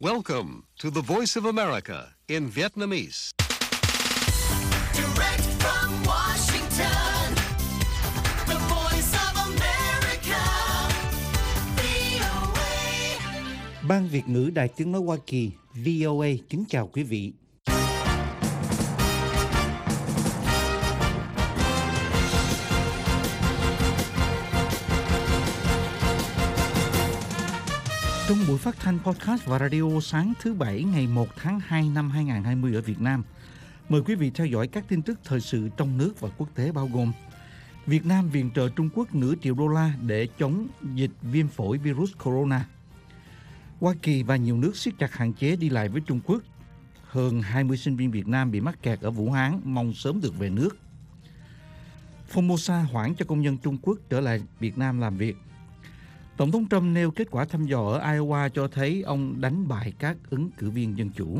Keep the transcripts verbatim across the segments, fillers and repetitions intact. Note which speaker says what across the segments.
Speaker 1: Welcome to the Voice of America in Vietnamese.
Speaker 2: Direct from Washington, the Voice of America, vê o a.
Speaker 3: Ban Việt ngữ Đài Tiếng nói Hoa Kỳ vê o a kính chào quý vị. Trong buổi phát thanh podcast và radio sáng thứ Bảy ngày một tháng hai năm hai nghìn không trăm hai mươi ở Việt Nam, mời quý vị theo dõi các tin tức thời sự trong nước và quốc tế bao gồm: Việt Nam viện trợ Trung Quốc nửa triệu đô la để chống dịch viêm phổi virus corona. Hoa Kỳ và nhiều nước siết chặt hạn chế đi lại với Trung Quốc. Hơn hai mươi sinh viên Việt Nam bị mắc kẹt ở Vũ Hán mong sớm được về nước. Formosa hoãn cho công nhân Trung Quốc trở lại Việt Nam làm việc. Tổng thống Trump nêu kết quả thăm dò ở Iowa cho thấy ông đánh bại các ứng cử viên Dân Chủ.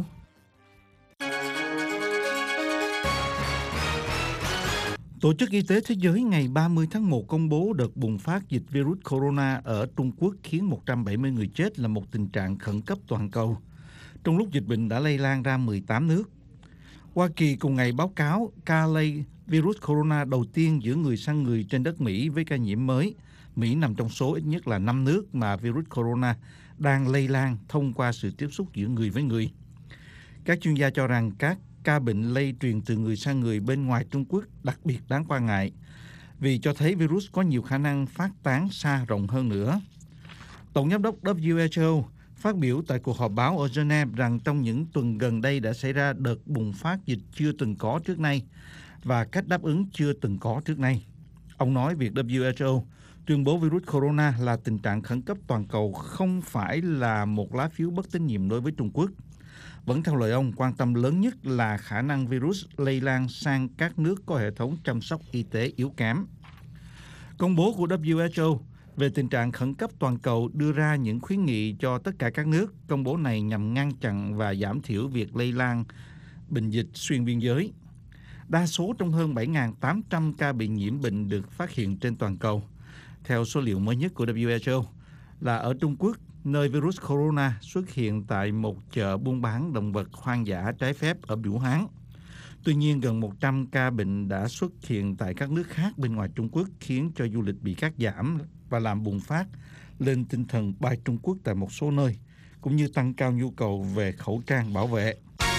Speaker 3: Tổ chức Y tế Thế giới ngày ba mươi tháng một công bố đợt bùng phát dịch virus corona ở Trung Quốc khiến một trăm bảy mươi người chết là một tình trạng khẩn cấp toàn cầu, trong lúc dịch bệnh đã lây lan ra mười tám nước. Hoa Kỳ cùng ngày báo cáo ca lây virus corona đầu tiên giữa người sang người trên đất Mỹ với ca nhiễm mới. Mỹ nằm trong số ít nhất là năm nước mà virus corona đang lây lan thông qua sự tiếp xúc giữa người với người. Các chuyên gia cho rằng các ca bệnh lây truyền từ người sang người bên ngoài Trung Quốc đặc biệt đáng quan ngại vì cho thấy virus có nhiều khả năng phát tán xa rộng hơn nữa. Tổng giám đốc W H O phát biểu tại cuộc họp báo ở Geneva rằng trong những tuần gần đây đã xảy ra đợt bùng phát dịch chưa từng có trước nay và cách đáp ứng chưa từng có trước nay. Ông nói việc W H O tuyên bố virus corona là tình trạng khẩn cấp toàn cầu không phải là một lá phiếu bất tín nhiệm đối với Trung Quốc. Vẫn theo lời ông, quan tâm lớn nhất là khả năng virus lây lan sang các nước có hệ thống chăm sóc y tế yếu kém. Công bố của W H O về tình trạng khẩn cấp toàn cầu đưa ra những khuyến nghị cho tất cả các nước. Công bố này nhằm ngăn chặn và giảm thiểu việc lây lan bệnh dịch xuyên biên giới. Đa số trong hơn bảy nghìn tám trăm ca bị nhiễm bệnh được phát hiện trên toàn cầu. Theo số liệu mới nhất của W H O là ở Trung Quốc, nơi virus corona xuất hiện tại một chợ buôn bán động vật hoang dã trái phép ở Vũ Hán. Tuy nhiên, gần một trăm ca bệnh đã xuất hiện tại các nước khác bên ngoài Trung Quốc khiến cho du lịch bị cắt giảm và làm bùng phát lên tinh thần bay Trung Quốc tại một số nơi, cũng như tăng cao nhu cầu về khẩu trang bảo vệ.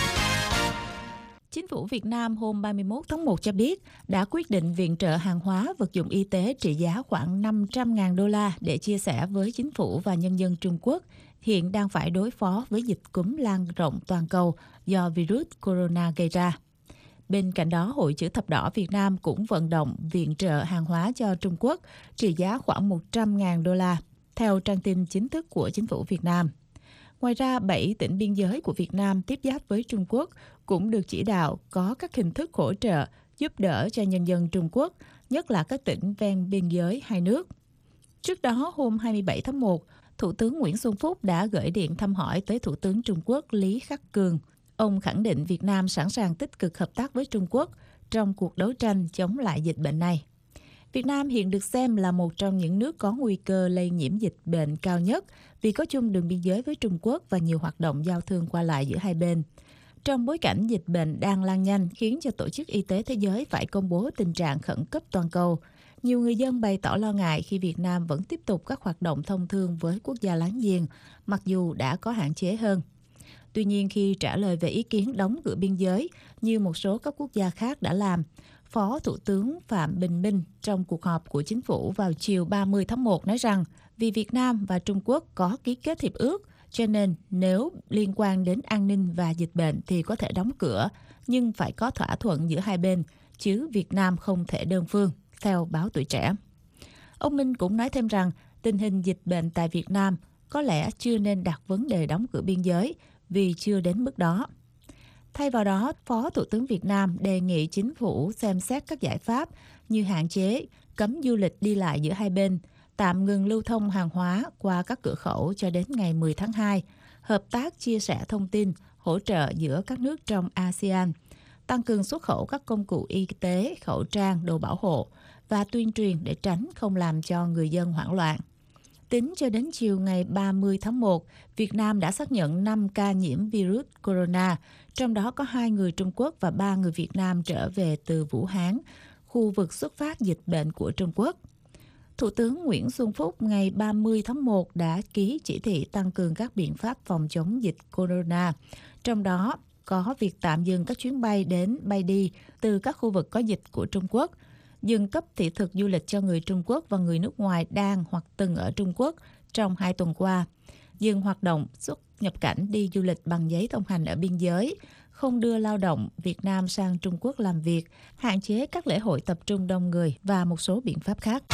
Speaker 4: Chính phủ Việt Nam hôm ba mươi mốt tháng một cho biết đã quyết định viện trợ hàng hóa vật dụng y tế trị giá khoảng năm trăm nghìn đô la để chia sẻ với chính phủ và nhân dân Trung Quốc hiện đang phải đối phó với dịch cúm lan rộng toàn cầu do virus corona gây ra. Bên cạnh đó, Hội Chữ Thập Đỏ Việt Nam cũng vận động viện trợ hàng hóa cho Trung Quốc trị giá khoảng một trăm nghìn đô la, theo trang tin chính thức của chính phủ Việt Nam. Ngoài ra, bảy tỉnh biên giới của Việt Nam tiếp giáp với Trung Quốc cũng được chỉ đạo có các hình thức hỗ trợ, giúp đỡ cho nhân dân Trung Quốc, nhất là các tỉnh ven biên giới hai nước. Trước đó, hôm hai mươi bảy tháng một, Thủ tướng Nguyễn Xuân Phúc đã gửi điện thăm hỏi tới Thủ tướng Trung Quốc Lý Khắc Cường. Ông khẳng định Việt Nam sẵn sàng tích cực hợp tác với Trung Quốc trong cuộc đấu tranh chống lại dịch bệnh này. Việt Nam hiện được xem là một trong những nước có nguy cơ lây nhiễm dịch bệnh cao nhất vì có chung đường biên giới với Trung Quốc và nhiều hoạt động giao thương qua lại giữa hai bên. Trong bối cảnh dịch bệnh đang lan nhanh khiến cho Tổ chức Y tế Thế giới phải công bố tình trạng khẩn cấp toàn cầu, nhiều người dân bày tỏ lo ngại khi Việt Nam vẫn tiếp tục các hoạt động thông thương với quốc gia láng giềng, mặc dù đã có hạn chế hơn. Tuy nhiên, khi trả lời về ý kiến đóng cửa biên giới như một số các quốc gia khác đã làm, Phó Thủ tướng Phạm Bình Minh trong cuộc họp của chính phủ vào chiều ba mươi tháng một nói rằng vì Việt Nam và Trung Quốc có ký kết hiệp ước, cho nên nếu liên quan đến an ninh và dịch bệnh thì có thể đóng cửa, nhưng phải có thỏa thuận giữa hai bên, chứ Việt Nam không thể đơn phương, theo báo Tuổi Trẻ. Ông Minh cũng nói thêm rằng tình hình dịch bệnh tại Việt Nam có lẽ chưa nên đặt vấn đề đóng cửa biên giới vì chưa đến mức đó. Thay vào đó, Phó Thủ tướng Việt Nam đề nghị chính phủ xem xét các giải pháp như hạn chế, cấm du lịch đi lại giữa hai bên, tạm ngừng lưu thông hàng hóa qua các cửa khẩu cho đến ngày mười tháng hai, hợp tác chia sẻ thông tin, hỗ trợ giữa các nước trong a sê an, tăng cường xuất khẩu các công cụ y tế, khẩu trang, đồ bảo hộ và tuyên truyền để tránh không làm cho người dân hoảng loạn. Tính cho đến chiều ngày ba mươi tháng một, Việt Nam đã xác nhận năm ca nhiễm virus corona, trong đó có hai người Trung Quốc và ba người Việt Nam trở về từ Vũ Hán, khu vực xuất phát dịch bệnh của Trung Quốc. Thủ tướng Nguyễn Xuân Phúc ngày ba mươi tháng một đã ký chỉ thị tăng cường các biện pháp phòng chống dịch corona, trong đó có việc tạm dừng các chuyến bay đến bay đi từ các khu vực có dịch của Trung Quốc, dừng cấp thị thực du lịch cho người Trung Quốc và người nước ngoài đang hoặc từng ở Trung Quốc trong hai tuần qua, dừng hoạt động xuất nhập cảnh đi du lịch bằng giấy thông hành ở biên giới, không đưa lao động Việt Nam sang Trung Quốc làm việc, hạn chế các lễ hội tập trung đông người và một số biện pháp khác.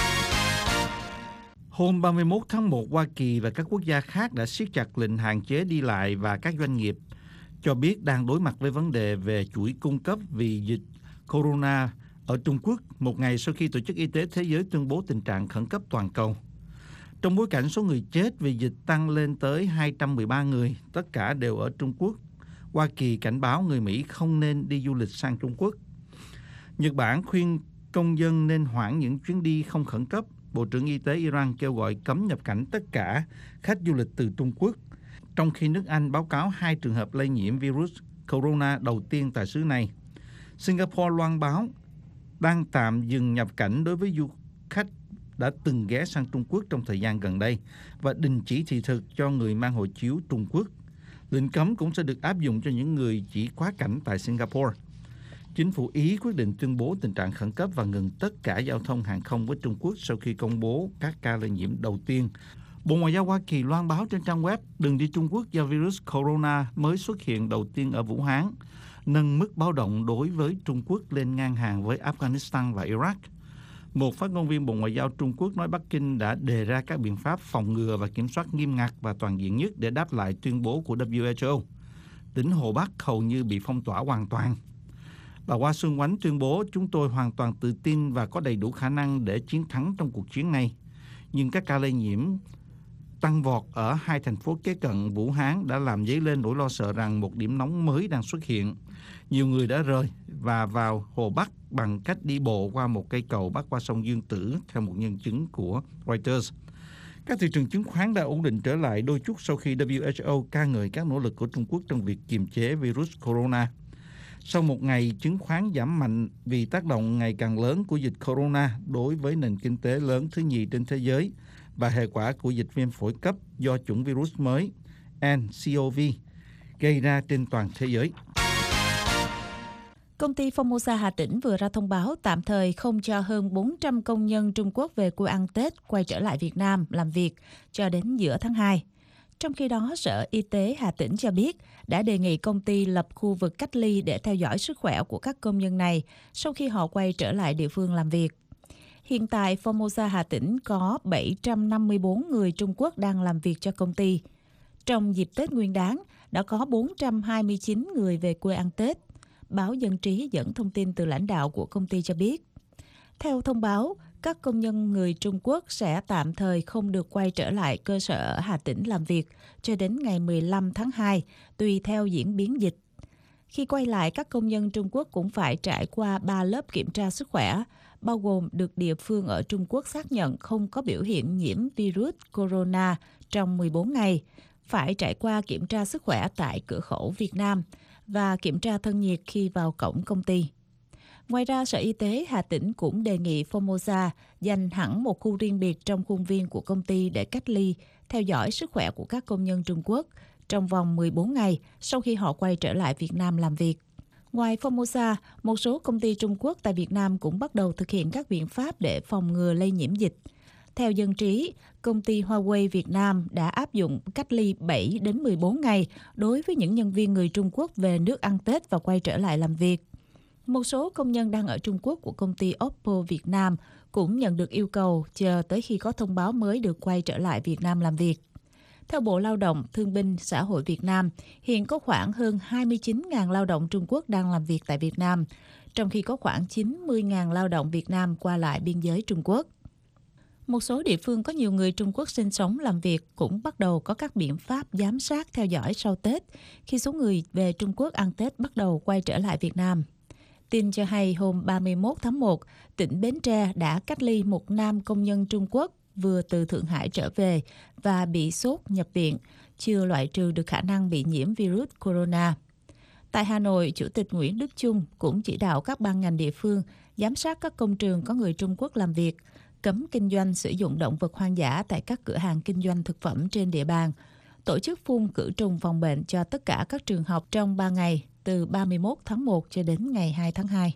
Speaker 3: Hôm ba mươi mốt tháng một, Hoa Kỳ và các quốc gia khác đã siết chặt lệnh hạn chế đi lại và các doanh nghiệp cho biết đang đối mặt với vấn đề về chuỗi cung cấp vì dịch corona ở Trung Quốc, một ngày sau khi Tổ chức Y tế Thế giới tuyên bố tình trạng khẩn cấp toàn cầu. Trong bối cảnh số người chết vì dịch tăng lên tới hai trăm mười ba người, tất cả đều ở Trung Quốc, Hoa Kỳ cảnh báo người Mỹ không nên đi du lịch sang Trung Quốc. Nhật Bản khuyên công dân nên hoãn những chuyến đi không khẩn cấp. Bộ trưởng Y tế Iran kêu gọi cấm nhập cảnh tất cả khách du lịch từ Trung Quốc, trong khi nước Anh báo cáo hai trường hợp lây nhiễm virus corona đầu tiên tại xứ này. Singapore loan báo đang tạm dừng nhập cảnh đối với du khách đã từng ghé sang Trung Quốc trong thời gian gần đây và đình chỉ thị thực cho người mang hộ chiếu Trung Quốc. Lệnh cấm cũng sẽ được áp dụng cho những người chỉ quá cảnh tại Singapore. Chính phủ Ý quyết định tuyên bố tình trạng khẩn cấp và ngừng tất cả giao thông hàng không với Trung Quốc sau khi công bố các ca lây nhiễm đầu tiên. Bộ Ngoại giao Hoa Kỳ loan báo trên trang web đừng đi Trung Quốc do virus corona mới xuất hiện đầu tiên ở Vũ Hán, nâng mức báo động đối với Trung Quốc lên ngang hàng với Afghanistan và Iraq. Một phát ngôn viên Bộ Ngoại giao Trung Quốc nói Bắc Kinh đã đề ra các biện pháp phòng ngừa và kiểm soát nghiêm ngặt và toàn diện nhất để đáp lại tuyên bố của W H O. Tỉnh Hồ Bắc hầu như bị phong tỏa hoàn toàn. Bà Hoa Xuân Oánh tuyên bố chúng tôi hoàn toàn tự tin và có đầy đủ khả năng để chiến thắng trong cuộc chiến này. Nhưng các ca lây nhiễm tăng vọt ở hai thành phố kế cận Vũ Hán đã làm dấy lên nỗi lo sợ rằng một điểm nóng mới đang xuất hiện. Nhiều người đã rời và vào Hồ Bắc bằng cách đi bộ qua một cây cầu bắc qua sông Dương Tử, theo một nhân chứng của Reuters. Các thị trường chứng khoán đã ổn định trở lại đôi chút sau khi W H O ca ngợi các nỗ lực của Trung Quốc trong việc kiềm chế virus corona. Sau một ngày chứng khoán giảm mạnh vì tác động ngày càng lớn của dịch corona đối với nền kinh tế lớn thứ nhì trên thế giới và hệ quả của dịch viêm phổi cấp do chủng virus mới N C O V gây ra trên toàn thế giới.
Speaker 4: Công ty Formosa Hà Tĩnh vừa ra thông báo tạm thời không cho hơn bốn trăm công nhân Trung Quốc về quê ăn Tết quay trở lại Việt Nam làm việc cho đến giữa tháng hai. Trong khi đó, Sở Y tế Hà Tĩnh cho biết đã đề nghị công ty lập khu vực cách ly để theo dõi sức khỏe của các công nhân này sau khi họ quay trở lại địa phương làm việc. Hiện tại, Formosa Hà Tĩnh có bảy trăm năm mươi bốn người Trung Quốc đang làm việc cho công ty. Trong dịp Tết Nguyên đán, đã có bốn trăm hai mươi chín người về quê ăn Tết. Báo Dân trí dẫn thông tin từ lãnh đạo của công ty cho biết. Theo thông báo, các công nhân người Trung Quốc sẽ tạm thời không được quay trở lại cơ sở ở Hà Tĩnh làm việc cho đến ngày mười lăm tháng hai, tùy theo diễn biến dịch. Khi quay lại, các công nhân Trung Quốc cũng phải trải qua ba lớp kiểm tra sức khỏe, bao gồm được địa phương ở Trung Quốc xác nhận không có biểu hiện nhiễm virus corona trong mười bốn ngày, phải trải qua kiểm tra sức khỏe tại cửa khẩu Việt Nam và kiểm tra thân nhiệt khi vào cổng công ty. Ngoài ra, Sở Y tế Hà Tĩnh cũng đề nghị Formosa dành hẳn một khu riêng biệt trong khuôn viên của công ty để cách ly, theo dõi sức khỏe của các công nhân Trung Quốc trong vòng mười bốn ngày sau khi họ quay trở lại Việt Nam làm việc. Ngoài Formosa, một số công ty Trung Quốc tại Việt Nam cũng bắt đầu thực hiện các biện pháp để phòng ngừa lây nhiễm dịch. Theo Dân trí, công ty Huawei Việt Nam đã áp dụng cách ly bảy đến mười bốn ngày đối với những nhân viên người Trung Quốc về nước ăn Tết và quay trở lại làm việc. Một số công nhân đang ở Trung Quốc của công ty Oppo Việt Nam cũng nhận được yêu cầu chờ tới khi có thông báo mới được quay trở lại Việt Nam làm việc. Theo Bộ Lao động, Thương binh, Xã hội Việt Nam, hiện có khoảng hơn hai mươi chín nghìn lao động Trung Quốc đang làm việc tại Việt Nam, trong khi có khoảng chín mươi nghìn lao động Việt Nam qua lại biên giới Trung Quốc. Một số địa phương có nhiều người Trung Quốc sinh sống làm việc cũng bắt đầu có các biện pháp giám sát theo dõi sau Tết khi số người về Trung Quốc ăn Tết bắt đầu quay trở lại Việt Nam. Tin cho hay hôm ba mươi mốt tháng một, tỉnh Bến Tre đã cách ly một nam công nhân Trung Quốc vừa từ Thượng Hải trở về và bị sốt nhập viện, chưa loại trừ được khả năng bị nhiễm virus corona. Tại Hà Nội, Chủ tịch Nguyễn Đức Chung cũng chỉ đạo các ban ngành địa phương giám sát các công trường có người Trung Quốc làm việc, cấm kinh doanh sử dụng động vật hoang dã tại các cửa hàng kinh doanh thực phẩm trên địa bàn, tổ chức phun khử trùng phòng bệnh cho tất cả các trường học trong ba ngày, từ ba mươi mốt tháng một cho đến ngày hai tháng hai.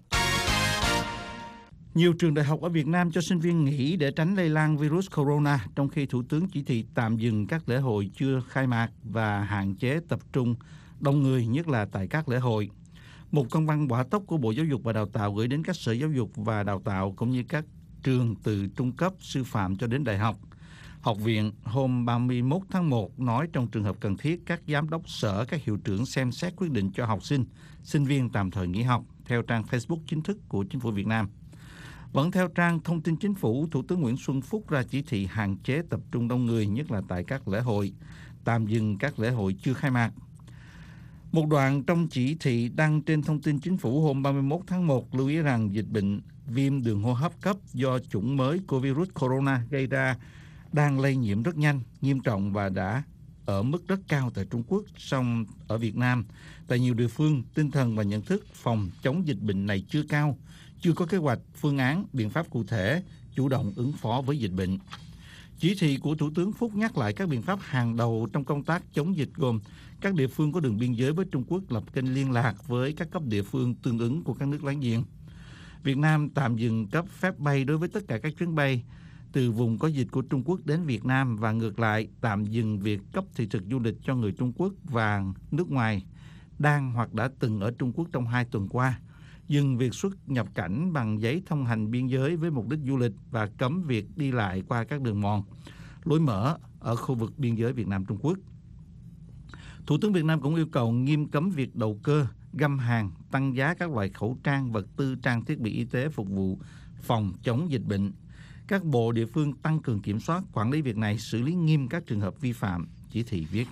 Speaker 3: Nhiều trường đại học ở Việt Nam cho sinh viên nghỉ để tránh lây lan virus corona, trong khi Thủ tướng chỉ thị tạm dừng các lễ hội chưa khai mạc và hạn chế tập trung đông người, nhất là tại các lễ hội. Một công văn hỏa tốc của Bộ Giáo dục và Đào tạo gửi đến các sở giáo dục và đào tạo cũng như các trường từ trung cấp, sư phạm cho đến đại học. Học viện hôm ba mươi mốt tháng một nói trong trường hợp cần thiết, các giám đốc sở, các hiệu trưởng xem xét quyết định cho học sinh, sinh viên tạm thời nghỉ học, theo trang Facebook chính thức của Chính phủ Việt Nam. Vẫn theo trang Thông tin Chính phủ, Thủ tướng Nguyễn Xuân Phúc ra chỉ thị hạn chế tập trung đông người, nhất là tại các lễ hội, tạm dừng các lễ hội chưa khai mạc. Một đoạn trong chỉ thị đăng trên Thông tin Chính phủ hôm ba mươi mốt tháng một lưu ý rằng dịch bệnh viêm đường hô hấp cấp do chủng mới của virus corona gây ra đang lây nhiễm rất nhanh, nghiêm trọng và đã ở mức rất cao tại Trung Quốc. Song ở Việt Nam, tại nhiều địa phương, tinh thần và nhận thức phòng chống dịch bệnh này chưa cao, chưa có kế hoạch, phương án, biện pháp cụ thể, chủ động ứng phó với dịch bệnh. Chỉ thị của Thủ tướng Phúc nhắc lại các biện pháp hàng đầu trong công tác chống dịch, gồm các địa phương có đường biên giới với Trung Quốc lập kênh liên lạc với các cấp địa phương tương ứng của các nước láng giềng. Việt Nam tạm dừng cấp phép bay đối với tất cả các chuyến bay từ vùng có dịch của Trung Quốc đến Việt Nam và ngược lại, tạm dừng việc cấp thị thực du lịch cho người Trung Quốc và nước ngoài đang hoặc đã từng ở Trung Quốc trong hai tuần qua, dừng việc xuất nhập cảnh bằng giấy thông hành biên giới với mục đích du lịch và cấm việc đi lại qua các đường mòn, lối mở ở khu vực biên giới Việt Nam-Trung Quốc. Thủ tướng Việt Nam cũng yêu cầu nghiêm cấm việc đầu cơ, găm hàng, tăng giá các loại khẩu trang, vật tư, trang thiết bị y tế phục vụ phòng chống dịch bệnh. Các bộ địa phương tăng cường kiểm soát, quản lý việc này, xử lý nghiêm các trường hợp vi phạm, chỉ thị viết.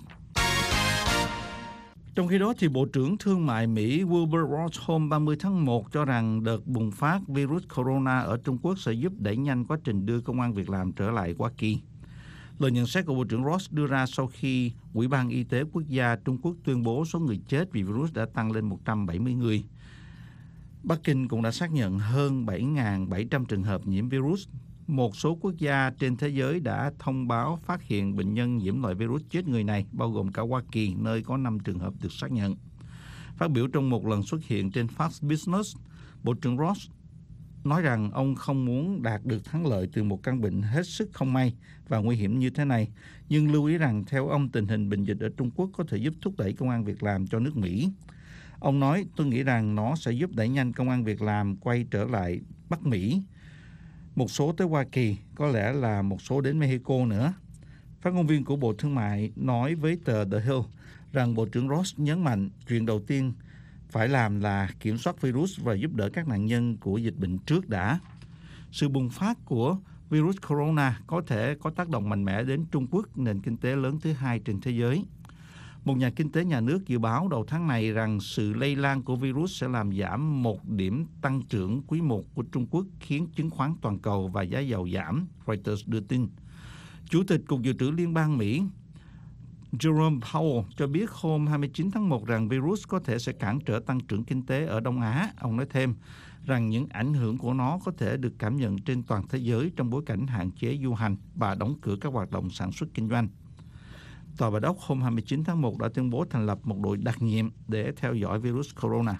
Speaker 3: Trong khi đó, thì Bộ trưởng Thương mại Mỹ Wilbur Ross hôm ba mươi tháng một cho rằng đợt bùng phát virus corona ở Trung Quốc sẽ giúp đẩy nhanh quá trình đưa công ăn việc làm trở lại Hoa Kỳ. Lời nhận xét của Bộ trưởng Ross đưa ra sau khi Ủy ban Y tế Quốc gia Trung Quốc tuyên bố số người chết vì virus đã tăng lên một trăm bảy mươi người. Bắc Kinh cũng đã xác nhận hơn bảy nghìn bảy trăm trường hợp nhiễm virus. Một số quốc gia trên thế giới đã thông báo phát hiện bệnh nhân nhiễm loại virus chết người này, bao gồm cả Hoa Kỳ, nơi có năm trường hợp được xác nhận. Phát biểu trong một lần xuất hiện trên Fox Business, Bộ trưởng Ross nói rằng ông không muốn đạt được thắng lợi từ một căn bệnh hết sức không may và nguy hiểm như thế này, nhưng lưu ý rằng theo ông, tình hình bệnh dịch ở Trung Quốc có thể giúp thúc đẩy công ăn việc làm cho nước Mỹ. Ông nói, tôi nghĩ rằng nó sẽ giúp đẩy nhanh công ăn việc làm quay trở lại Bắc Mỹ. Một số tới Hoa Kỳ, có lẽ là một số đến Mexico nữa. Phát ngôn viên của Bộ Thương mại nói với tờ The Hill rằng Bộ trưởng Ross nhấn mạnh chuyện đầu tiên phải làm là kiểm soát virus và giúp đỡ các nạn nhân của dịch bệnh trước đã. Sự bùng phát của virus corona có thể có tác động mạnh mẽ đến Trung Quốc, nền kinh tế lớn thứ hai trên thế giới. Một nhà kinh tế nhà nước dự báo đầu tháng này rằng sự lây lan của virus sẽ làm giảm một điểm tăng trưởng quý một của Trung Quốc, khiến chứng khoán toàn cầu và giá dầu giảm, Reuters đưa tin. Chủ tịch Cục Dự trữ Liên bang Mỹ Jerome Powell cho biết hôm hai mươi chín tháng một rằng virus có thể sẽ cản trở tăng trưởng kinh tế ở Đông Á. Ông nói thêm rằng những ảnh hưởng của nó có thể được cảm nhận trên toàn thế giới trong bối cảnh hạn chế du hành và đóng cửa các hoạt động sản xuất kinh doanh. Tòa Bạch Ốc hôm hai mươi chín tháng một đã tuyên bố thành lập một đội đặc nhiệm để theo dõi virus corona.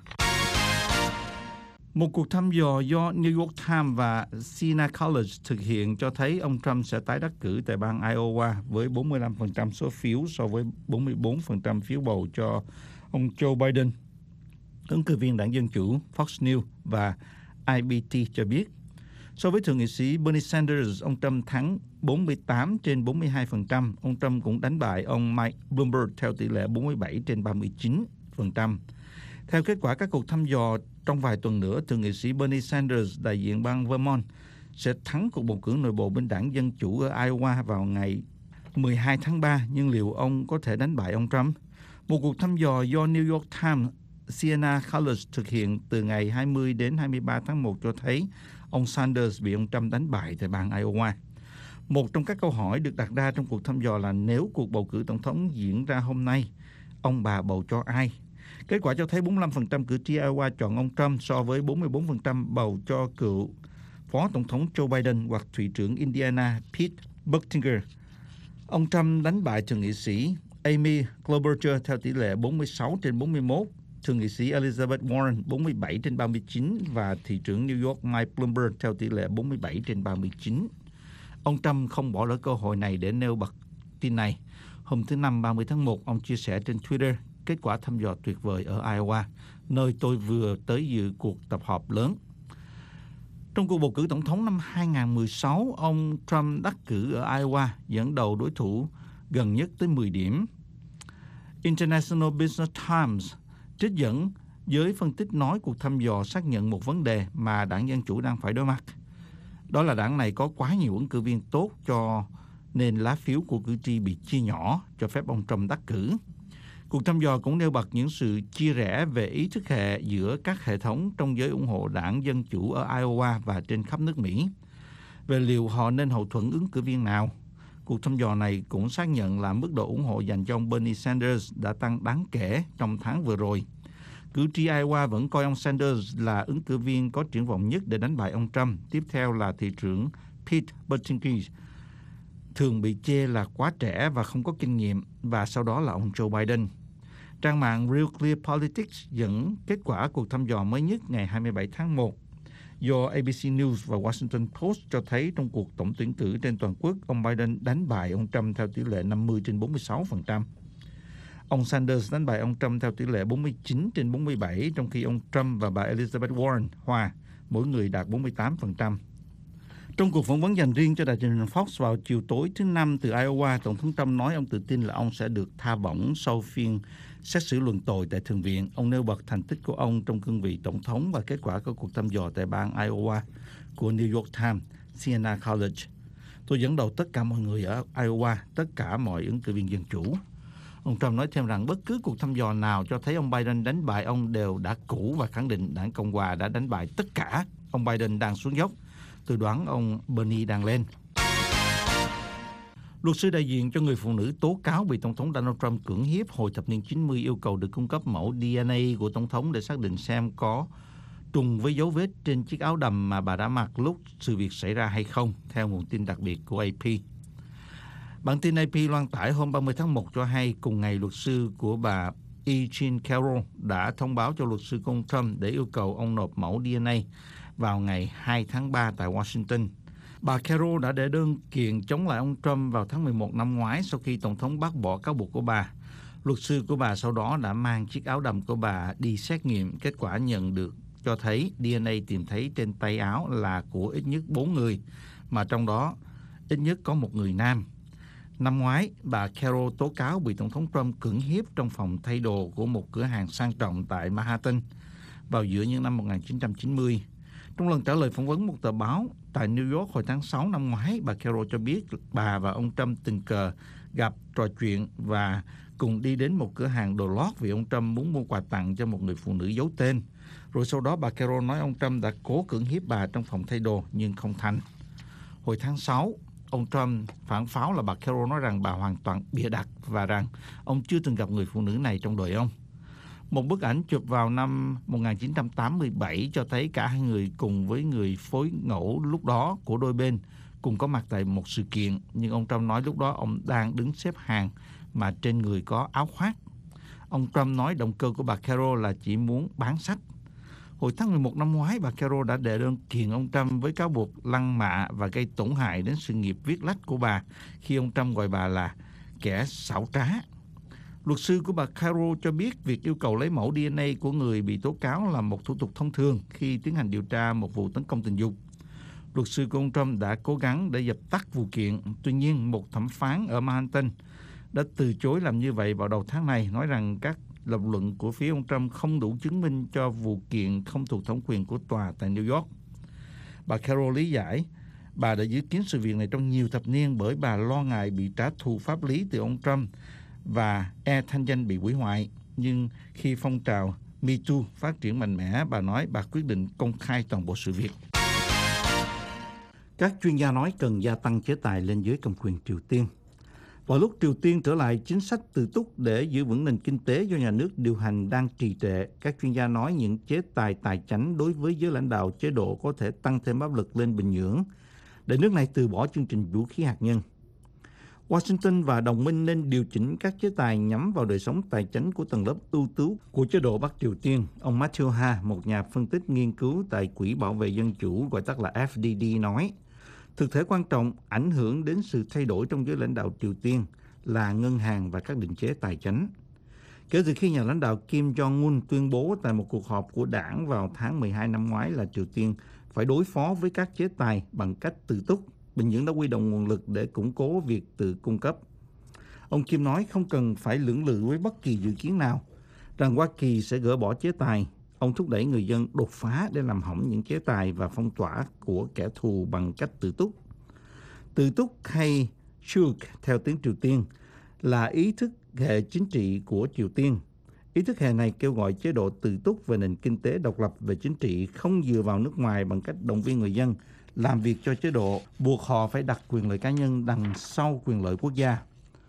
Speaker 3: Một cuộc thăm dò do New York Times và Siena College thực hiện cho thấy ông Trump sẽ tái đắc cử tại bang Iowa với bốn mươi lăm phần trăm số phiếu so với bốn mươi bốn phần trăm phiếu bầu cho ông Joe Biden. Ứng cử viên đảng Dân Chủ Fox News và I B T cho biết, so với thượng nghị sĩ Bernie Sanders, ông Trump thắng bốn mươi tám trên bốn mươi hai phần trăm. Ông Trump cũng đánh bại ông Mike Bloomberg theo tỷ lệ bốn mươi bảy trên ba mươi chín phần trăm. Theo kết quả các cuộc thăm dò, trong vài tuần nữa, thượng nghị sĩ Bernie Sanders, đại diện bang Vermont, sẽ thắng cuộc bầu cử nội bộ bên đảng Dân Chủ ở Iowa vào ngày mười hai tháng ba, nhưng liệu ông có thể đánh bại ông Trump? Một cuộc thăm dò do New York Times, Siena College thực hiện từ ngày hai mươi đến hai mươi ba tháng một cho thấy ông Sanders bị ông Trump đánh bại tại bang Iowa. Một trong các câu hỏi được đặt ra trong cuộc thăm dò là nếu cuộc bầu cử tổng thống diễn ra hôm nay, ông bà bầu cho ai? Kết quả cho thấy bốn mươi lăm phần trăm cử tri Iowa chọn ông Trump so với bốn mươi bốn phần trăm bầu cho cựu Phó Tổng thống Joe Biden hoặc Thị trưởng Indiana Pete Buttigieg. Ông Trump đánh bại thượng nghị sĩ Amy Klobuchar theo tỷ lệ bốn mươi sáu trên bốn mươi mốt, thượng nghị sĩ Elizabeth Warren bốn mươi bảy trên ba mươi chín và thị trưởng New York Mike Bloomberg theo tỷ lệ bốn mươi bảy trên ba mươi chín. Ông Trump không bỏ lỡ cơ hội này để nêu bật tin này. Hôm thứ Năm ba mươi tháng một, ông chia sẻ trên Twitter kết quả thăm dò tuyệt vời ở Iowa, nơi tôi vừa tới dự cuộc tập họp lớn. Trong cuộc bầu cử tổng thống năm hai nghìn không trăm mười sáu, ông Trump đắc cử ở Iowa, dẫn đầu đối thủ gần nhất tới mười điểm. International Business Times trích dẫn giới phân tích nói cuộc thăm dò xác nhận một vấn đề mà đảng Dân Chủ đang phải đối mặt. Đó là đảng này có quá nhiều ứng cử viên tốt cho nên lá phiếu của cử tri bị chia nhỏ, cho phép ông Trump đắc cử. Cuộc thăm dò cũng nêu bật những sự chia rẽ về ý thức hệ giữa các hệ thống trong giới ủng hộ đảng Dân Chủ ở Iowa và trên khắp nước Mỹ về liệu họ nên hậu thuẫn ứng cử viên nào. Cuộc thăm dò này cũng xác nhận là mức độ ủng hộ dành cho ông Bernie Sanders đã tăng đáng kể trong tháng vừa rồi. Cử tri Iowa vẫn coi ông Sanders là ứng cử viên có triển vọng nhất để đánh bại ông Trump. Tiếp theo là thị trưởng Pete Buttigieg, thường bị chê là quá trẻ và không có kinh nghiệm, và sau đó là ông Joe Biden. Trang mạng Real Clear Politics dẫn kết quả cuộc thăm dò mới nhất ngày hai mươi bảy tháng một do A B C News và Washington Post cho thấy trong cuộc tổng tuyển cử trên toàn quốc, ông Biden đánh bại ông Trump theo tỷ lệ năm mươi trên bốn mươi sáu phần trăm. Ông Sanders đánh bại ông Trump theo tỷ lệ bốn mươi chín trên bốn mươi bảy, trong khi ông Trump và bà Elizabeth Warren hòa, mỗi người đạt bốn mươi tám phần trăm. Trong cuộc phỏng vấn dành riêng cho đài truyền hình Fox vào chiều tối thứ Năm từ Iowa, Tổng thống Trump nói ông tự tin là ông sẽ được tha bổng sau phiên xét xử luận tội tại Thượng viện. Ông nêu bật thành tích của ông trong cương vị Tổng thống và kết quả của cuộc thăm dò tại bang Iowa của New York Times, Siena College. Tôi dẫn đầu tất cả mọi người ở Iowa, tất cả mọi ứng cử viên Dân Chủ. Ông Trump nói thêm rằng bất cứ cuộc thăm dò nào cho thấy ông Biden đánh bại ông đều đã cũ và khẳng định đảng Cộng hòa đã đánh bại tất cả. Ông Biden đang xuống dốc. Tôi đoán ông Bernie đang lên. Luật sư đại diện cho người phụ nữ tố cáo bị Tổng thống Donald Trump cưỡng hiếp hồi thập niên chín mươi yêu cầu được cung cấp mẫu D N A của Tổng thống để xác định xem có trùng với dấu vết trên chiếc áo đầm mà bà đã mặc lúc sự việc xảy ra hay không, theo nguồn tin đặc biệt của A P. Bản tin A P loan tải hôm ba mươi tháng một cho hay cùng ngày luật sư của bà E. Jean Carroll đã thông báo cho luật sư của ông Trump để yêu cầu ông nộp mẫu D N A vào ngày hai tháng ba tại Washington. Bà Carroll đã đệ đơn kiện chống lại ông Trump vào tháng mười một năm ngoái sau khi Tổng thống bác bỏ cáo buộc của bà. Luật sư của bà sau đó đã mang chiếc áo đầm của bà đi xét nghiệm. Kết quả nhận được cho thấy D N A tìm thấy trên tay áo là của ít nhất bốn người, mà trong đó ít nhất có một người nam. Năm ngoái, bà Carroll tố cáo bị Tổng thống Trump cưỡng hiếp trong phòng thay đồ của một cửa hàng sang trọng tại Manhattan vào giữa những năm một nghìn chín trăm chín mươi. Trong lần trả lời phỏng vấn một tờ báo tại New York hồi tháng sáu năm ngoái, bà Carroll cho biết bà và ông Trump tình cờ gặp, trò chuyện và cùng đi đến một cửa hàng đồ lót vì ông Trump muốn mua quà tặng cho một người phụ nữ giấu tên. Rồi sau đó bà Carroll nói ông Trump đã cố cưỡng hiếp bà trong phòng thay đồ nhưng không thành. Hồi tháng sáu, ông Trump phản pháo là bà Carroll nói rằng bà hoàn toàn bịa đặt và rằng ông chưa từng gặp người phụ nữ này trong đời ông. Một bức ảnh chụp vào năm một nghìn chín trăm tám mươi bảy cho thấy cả hai người cùng với người phối ngẫu lúc đó của đôi bên cùng có mặt tại một sự kiện. Nhưng ông Trump nói lúc đó ông đang đứng xếp hàng mà trên người có áo khoác. Ông Trump nói động cơ của bà Carroll là chỉ muốn bán sách. Hồi tháng mười một năm ngoái, bà Carroll đã đệ đơn kiện ông Trump với cáo buộc lăng mạ và gây tổn hại đến sự nghiệp viết lách của bà khi ông Trump gọi bà là kẻ xảo trá. Luật sư của bà Carroll cho biết việc yêu cầu lấy mẫu D N A của người bị tố cáo là một thủ tục thông thường khi tiến hành điều tra một vụ tấn công tình dục. Luật sư của ông Trump đã cố gắng để dập tắt vụ kiện. Tuy nhiên, một thẩm phán ở Manhattan đã từ chối làm như vậy vào đầu tháng này, nói rằng các lập luận của phía ông Trump không đủ chứng minh cho vụ kiện không thuộc thẩm quyền của tòa tại New York. Bà Carroll lý giải, bà đã dự kiến sự việc này trong nhiều thập niên bởi bà lo ngại bị trả thù pháp lý từ ông Trump và e thanh danh bị hủy hoại. Nhưng khi phong trào Me Too phát triển mạnh mẽ, bà nói bà quyết định công khai toàn bộ sự việc. Các chuyên gia nói cần gia tăng chế tài lên giới cầm quyền Triều Tiên. Vào lúc Triều Tiên trở lại chính sách tự túc để giữ vững nền kinh tế do nhà nước điều hành đang trì trệ, các chuyên gia nói những chế tài tài chánh đối với giới lãnh đạo chế độ có thể tăng thêm áp lực lên Bình Nhưỡng để nước này từ bỏ chương trình vũ khí hạt nhân. Washington và đồng minh nên điều chỉnh các chế tài nhắm vào đời sống tài chánh của tầng lớp ưu tú của chế độ Bắc Triều Tiên. Ông Matthew Ha, một nhà phân tích nghiên cứu tại Quỹ Bảo vệ Dân Chủ, gọi tắt là F D D, nói, thực thể quan trọng ảnh hưởng đến sự thay đổi trong giới lãnh đạo Triều Tiên là ngân hàng và các định chế tài chánh. Kể từ khi nhà lãnh đạo Kim Jong-un tuyên bố tại một cuộc họp của đảng vào tháng mười hai năm ngoái là Triều Tiên phải đối phó với các chế tài bằng cách tự túc, Bình Nhưỡng đã huy động nguồn lực để củng cố việc tự cung cấp. Ông Kim nói không cần phải lưỡng lự với bất kỳ dự kiến nào rằng Hoa Kỳ sẽ gỡ bỏ chế tài. Ông thúc đẩy người dân đột phá để làm hỏng những chế tài và phong tỏa của kẻ thù bằng cách tự túc. Tự túc hay Chuk theo tiếng Triều Tiên là ý thức hệ chính trị của Triều Tiên. Ý thức hệ này kêu gọi chế độ tự túc về nền kinh tế độc lập về chính trị, không dựa vào nước ngoài bằng cách động viên người dân làm việc cho chế độ, buộc họ phải đặt quyền lợi cá nhân đằng sau quyền lợi quốc gia.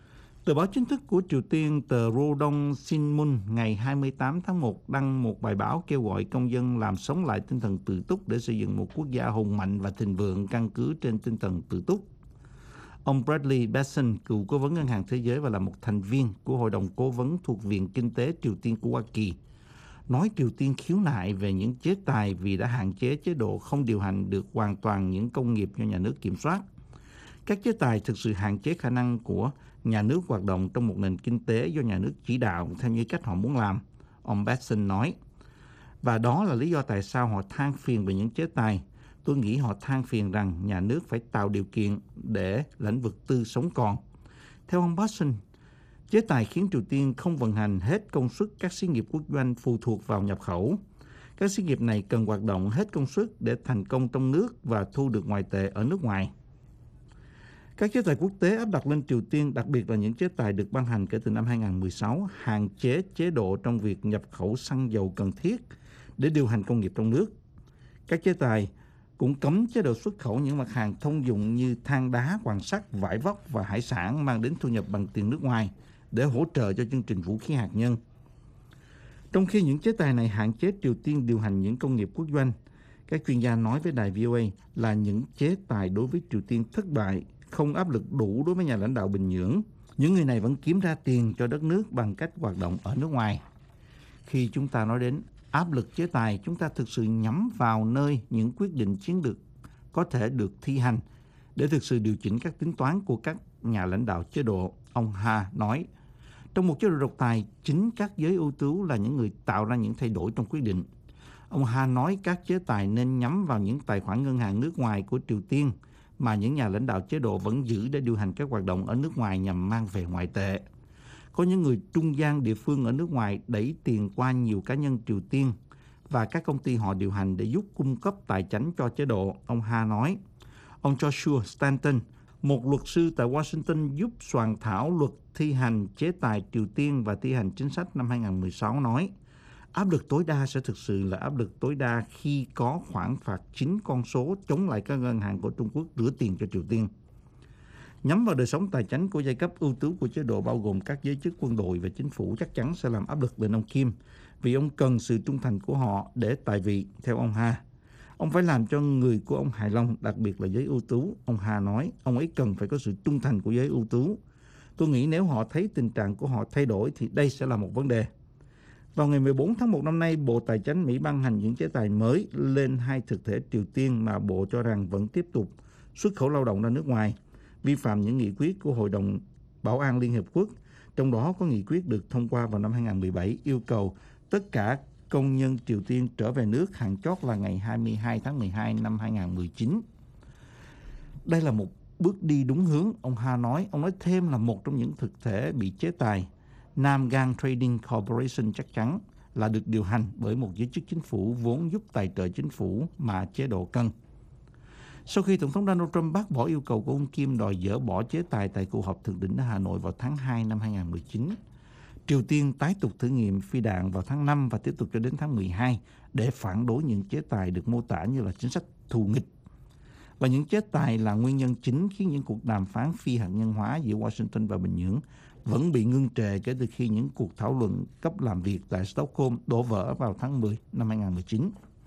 Speaker 3: Tờ báo chính thức của Triều Tiên, tờ Rodong Sinmun, ngày hai mươi tám tháng một đăng một bài báo kêu gọi công dân làm sống lại tinh thần tự túc để xây dựng một quốc gia hùng mạnh và thịnh vượng căn cứ trên tinh thần tự túc. Ông Bradley Besson, cựu cố vấn Ngân hàng Thế giới và là một thành viên của Hội đồng Cố vấn thuộc Viện Kinh tế Triều Tiên của Hoa Kỳ, nói Triều Tiên khiếu nại về những chế tài vì đã hạn chế chế độ không điều hành được hoàn toàn những công nghiệp do nhà nước kiểm soát. Các chế tài thực sự hạn chế khả năng của nhà nước hoạt động trong một nền kinh tế do nhà nước chỉ đạo theo như cách họ muốn làm, ông Besson nói. Và đó là lý do tại sao họ than phiền về những chế tài. Tôi nghĩ họ than phiền rằng nhà nước phải tạo điều kiện để lĩnh vực tư sống còn. Theo ông Besson, chế tài khiến Triều Tiên không vận hành hết công suất các xí nghiệp quốc doanh phụ thuộc vào nhập khẩu. Các xí nghiệp này cần hoạt động hết công suất để thành công trong nước và thu được ngoại tệ ở nước ngoài. Các chế tài quốc tế áp đặt lên Triều Tiên, đặc biệt là những chế tài được ban hành kể từ năm hai không một sáu, hạn chế chế độ trong việc nhập khẩu xăng dầu cần thiết để điều hành công nghiệp trong nước. Các chế tài cũng cấm chế độ xuất khẩu những mặt hàng thông dụng như than đá, quặng sắt, vải vóc và hải sản mang đến thu nhập bằng tiền nước ngoài để hỗ trợ cho chương trình vũ khí hạt nhân. Trong khi những chế tài này hạn chế Triều Tiên điều hành những công nghiệp quốc doanh, các chuyên gia nói với đài vê o a là những chế tài đối với Triều Tiên thất bại, không áp lực đủ đối với nhà lãnh đạo Bình Nhưỡng. Những người này vẫn kiếm ra tiền cho đất nước bằng cách hoạt động ở nước ngoài. Khi chúng ta nói đến áp lực chế tài, chúng ta thực sự nhắm vào nơi những quyết định chiến lược có thể được thi hành để thực sự điều chỉnh các tính toán của các nhà lãnh đạo chế độ. Ông Ha nói, trong một chế độ độc tài, chính các giới ưu tú là những người tạo ra những thay đổi trong quyết định. Ông Ha nói các chế tài nên nhắm vào những tài khoản ngân hàng nước ngoài của Triều Tiên mà những nhà lãnh đạo chế độ vẫn giữ để điều hành các hoạt động ở nước ngoài nhằm mang về ngoại tệ. Có những người trung gian địa phương ở nước ngoài đẩy tiền qua nhiều cá nhân Triều Tiên và các công ty họ điều hành để giúp cung cấp tài chánh cho chế độ, ông Ha nói. Ông Joshua Stanton, một luật sư tại Washington giúp soạn thảo luật thi hành chế tài Triều Tiên và thi hành chính sách năm hai không một sáu nói, áp lực tối đa sẽ thực sự là áp lực tối đa khi có khoản phạt chính con số chống lại các ngân hàng của Trung Quốc rửa tiền cho Triều Tiên. Nhắm vào đời sống tài chánh của giai cấp ưu tú của chế độ bao gồm các giới chức quân đội và chính phủ chắc chắn sẽ làm áp lực lên ông Kim vì ông cần sự trung thành của họ để tại vị, theo ông Ha. Ông phải làm cho người của ông hài lòng, đặc biệt là giới ưu tú. Ông Ha nói ông ấy cần phải có sự trung thành của giới ưu tú. Tôi nghĩ nếu họ thấy tình trạng của họ thay đổi thì đây sẽ là một vấn đề. Vào ngày mười bốn tháng một năm nay, Bộ Tài chánh Mỹ ban hành những chế tài mới lên hai thực thể Triều Tiên mà Bộ cho rằng vẫn tiếp tục xuất khẩu lao động ra nước ngoài, vi phạm những nghị quyết của Hội đồng Bảo an Liên Hiệp Quốc. Trong đó có nghị quyết được thông qua vào năm hai không một bảy yêu cầu tất cả công nhân Triều Tiên trở về nước hạn chót là ngày hai mươi hai tháng mười hai năm hai không một chín. Đây là một bước đi đúng hướng, ông Ha nói. Ông nói thêm là một trong những thực thể bị chế tài, Namgang Trading Corporation chắc chắn là được điều hành bởi một giới chức chính phủ vốn giúp tài trợ chính phủ mà chế độ cần. Sau khi Tổng thống Donald Trump bác bỏ yêu cầu của ông Kim đòi dỡ bỏ chế tài tại cuộc họp thượng đỉnh ở Hà Nội vào tháng hai năm hai không một chín, Triều Tiên tái tục thử nghiệm phi đạn vào tháng năm và tiếp tục cho đến tháng mười hai để phản đối những chế tài được mô tả như là chính sách thù nghịch. Và những chế tài là nguyên nhân chính khiến những cuộc đàm phán phi hạt nhân hóa giữa Washington và Bình Nhưỡng vẫn bị ngưng trệ kể từ khi những cuộc thảo luận cấp làm việc tại Stockholm đổ vỡ vào tháng mười năm hai không một chín.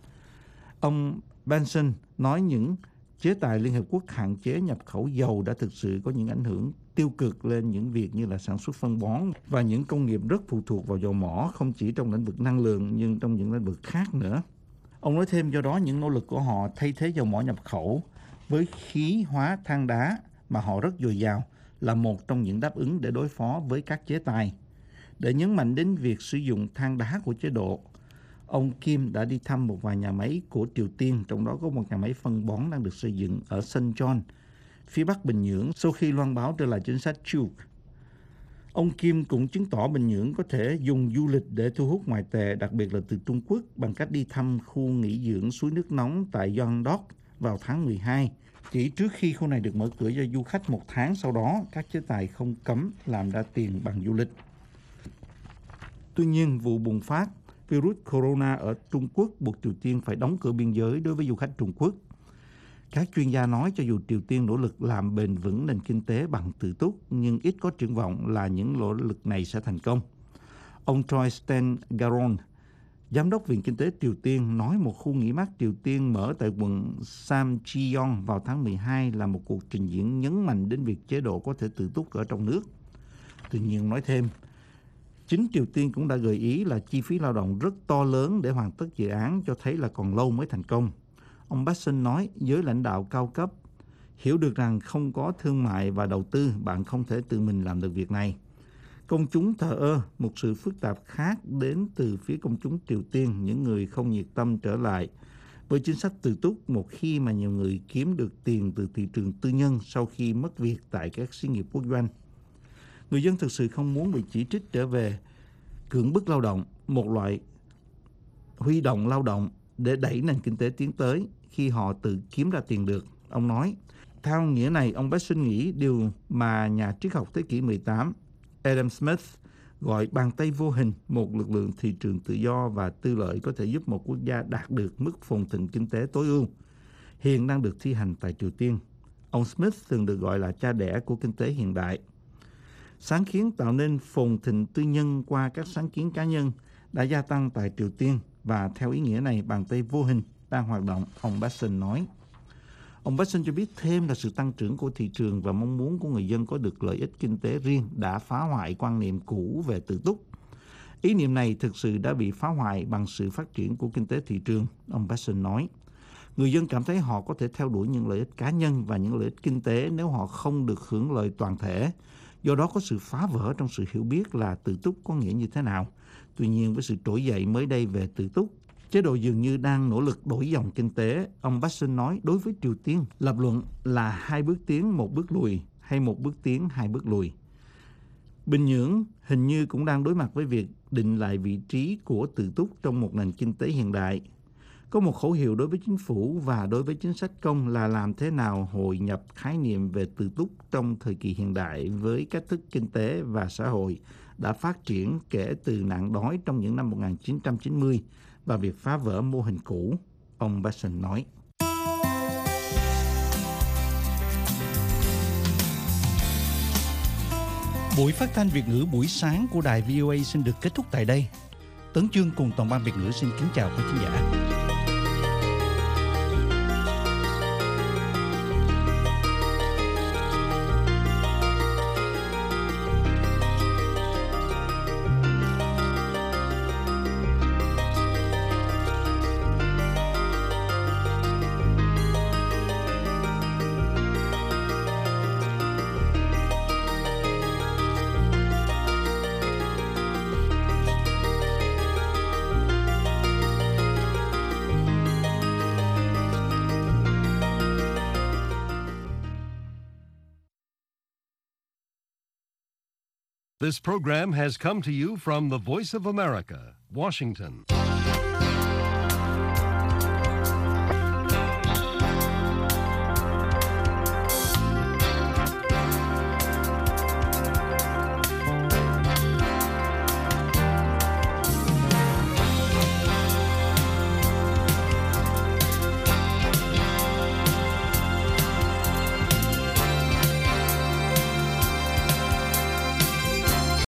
Speaker 3: Ông Benson nói những chế tài Liên Hợp Quốc hạn chế nhập khẩu dầu đã thực sự có những ảnh hưởng tiêu cực lên những việc như là sản xuất phân bón và những công nghiệp rất phụ thuộc vào dầu mỏ, không chỉ trong lĩnh vực năng lượng nhưng trong những lĩnh vực khác nữa. Ông nói thêm do đó những nỗ lực của họ thay thế dầu mỏ nhập khẩu với khí hóa than đá mà họ rất dồi dào là một trong những đáp ứng để đối phó với các chế tài. Để nhấn mạnh đến việc sử dụng than đá của chế độ, ông Kim đã đi thăm một vài nhà máy của Triều Tiên, trong đó có một nhà máy phân bón đang được xây dựng ở Saint John, phía bắc Bình Nhưỡng, sau khi loan báo trở lại chính sách Chuuk. Ông Kim cũng chứng tỏ Bình Nhưỡng có thể dùng du lịch để thu hút ngoại tệ, đặc biệt là từ Trung Quốc, bằng cách đi thăm khu nghỉ dưỡng suối nước nóng tại Yeongdeok vào tháng mười hai, chỉ trước khi khu này được mở cửa cho du khách một tháng sau đó, các chế tài không cấm làm ra tiền bằng du lịch. Tuy nhiên, vụ bùng phát virus corona ở Trung Quốc buộc Triều Tiên phải đóng cửa biên giới đối với du khách Trung Quốc. Các chuyên gia nói cho dù Triều Tiên nỗ lực làm bền vững nền kinh tế bằng tự túc, nhưng ít có triển vọng là những nỗ lực này sẽ thành công. Ông Choi Sten-garon, Giám đốc Viện Kinh tế Triều Tiên, nói một khu nghỉ mát Triều Tiên mở tại quận Samcheon vào tháng mười hai là một cuộc trình diễn nhấn mạnh đến việc chế độ có thể tự túc ở trong nước. Tuy nhiên, nói thêm, chính Triều Tiên cũng đã gợi ý là chi phí lao động rất to lớn để hoàn tất dự án, cho thấy là còn lâu mới thành công. Ông Basson nói giới lãnh đạo cao cấp hiểu được rằng không có thương mại và đầu tư, bạn không thể tự mình làm được việc này. Công chúng thờ ơ, một sự phức tạp khác đến từ phía công chúng Triều Tiên, những người không nhiệt tâm trở lại với chính sách tự túc một khi mà nhiều người kiếm được tiền từ thị trường tư nhân sau khi mất việc tại các xí nghiệp quốc doanh. Người dân thực sự không muốn bị chỉ trích trở về cưỡng bức lao động, một loại huy động lao động để đẩy nền kinh tế tiến tới khi họ tự kiếm ra tiền được. Ông nói, theo nghĩa này, ông Basson nghĩ điều mà nhà triết học thế kỷ mười tám Adam Smith gọi bàn tay vô hình, một lực lượng thị trường tự do và tư lợi có thể giúp một quốc gia đạt được mức phồn thịnh kinh tế tối ưu, hiện đang được thi hành tại Triều Tiên. Ông Smith thường được gọi là cha đẻ của kinh tế hiện đại. Sáng kiến tạo nên phồn thịnh tư nhân qua các sáng kiến cá nhân đã gia tăng tại Triều Tiên và theo ý nghĩa này, bàn tay vô hình đang hoạt động, ông Basson nói. Ông Basson cho biết thêm là sự tăng trưởng của thị trường và mong muốn của người dân có được lợi ích kinh tế riêng đã phá hoại quan niệm cũ về tự túc. Ý niệm này thực sự đã bị phá hoại bằng sự phát triển của kinh tế thị trường, ông Basson nói. Người dân cảm thấy họ có thể theo đuổi những lợi ích cá nhân và những lợi ích kinh tế nếu họ không được hưởng lợi toàn thể. Do đó có sự phá vỡ trong sự hiểu biết là tự túc có nghĩa như thế nào. Tuy nhiên, với sự trỗi dậy mới đây về tự túc, chế độ dường như đang nỗ lực đổi dòng kinh tế. Ông Basson nói đối với Triều Tiên, lập luận là hai bước tiến, một bước lùi hay một bước tiến, hai bước lùi. Bình Nhưỡng hình như cũng đang đối mặt với việc định lại vị trí của tự túc trong một nền kinh tế hiện đại. Có một khẩu hiệu đối với chính phủ và đối với chính sách công là làm thế nào hội nhập khái niệm về tự túc trong thời kỳ hiện đại với cách thức kinh tế và xã hội đã phát triển kể từ nạn đói trong những năm một nghìn chín trăm chín mươi và việc phá vỡ mô hình cũ, ông Basson nói. Buổi phát thanh Việt ngữ buổi sáng của đài vê o a xin được kết thúc tại đây. Tấn Chương cùng toàn ban Việt ngữ xin kính chào quý khán giả.
Speaker 1: This program has come to you from the Voice of America, Washington.